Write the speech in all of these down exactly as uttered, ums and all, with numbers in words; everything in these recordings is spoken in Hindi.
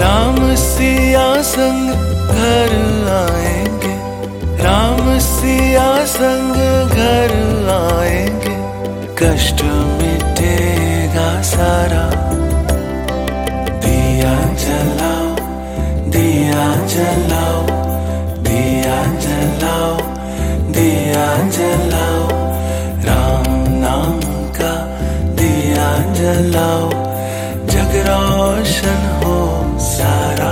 राम सिया संग घर आएंगे, राम सिया संग घर आएंगे, कष्ट मिटेगा सारा। दिया जलाओ, दिया जलाओ, दिया जलाओ, दिया जलाओ, राम नाम का दिया जलाओ, जग रोशन हो सारा।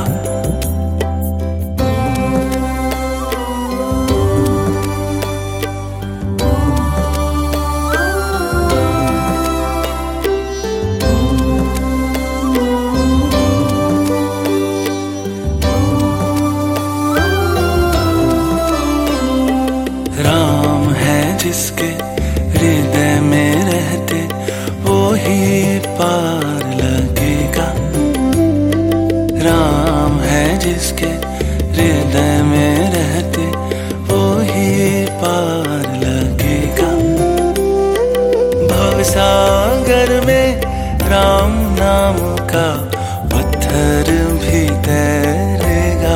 राम है जिसके हृदय में रहते, वो ही पार लगेगा। राम है जिसके हृदय में रहते, वो ही पार लगेगा। भवसागर में राम नाम का पत्थर भी तैरेगा।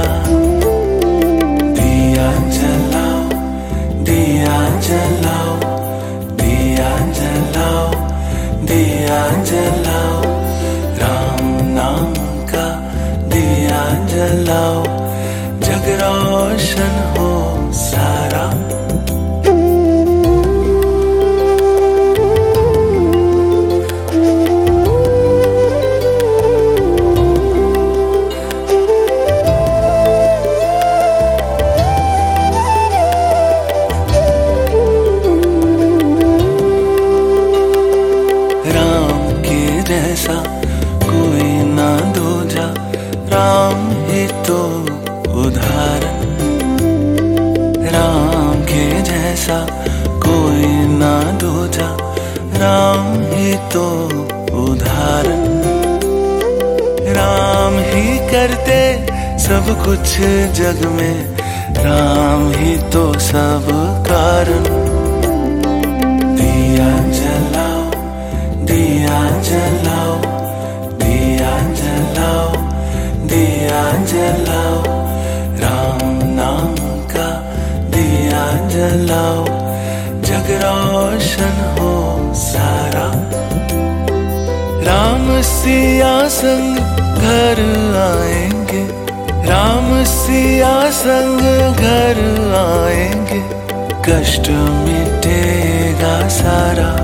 दिया जलाओ, दिया जलाओ, दिया जलाओ, दिया जलाओ, राम नाम का दिया जलाओ, जग रोशन हो सारा। जैसा कोई ना दूजा, राम ही तो उदाहरण। राम के जैसा कोई ना दूजा, राम ही तो उदाहरण। राम ही करते सब कुछ जग में, राम ही तो सब कारण। दिया जलाओ, दिया जलाओ, दिया जलाओ, दिया जलाओ, राम नाम का दिया जलाओ, जग रोशन हो सारा। राम सिया संग घर आएंगे, राम सिया संग घर आएंगे, कष्ट मिटेगा सारा।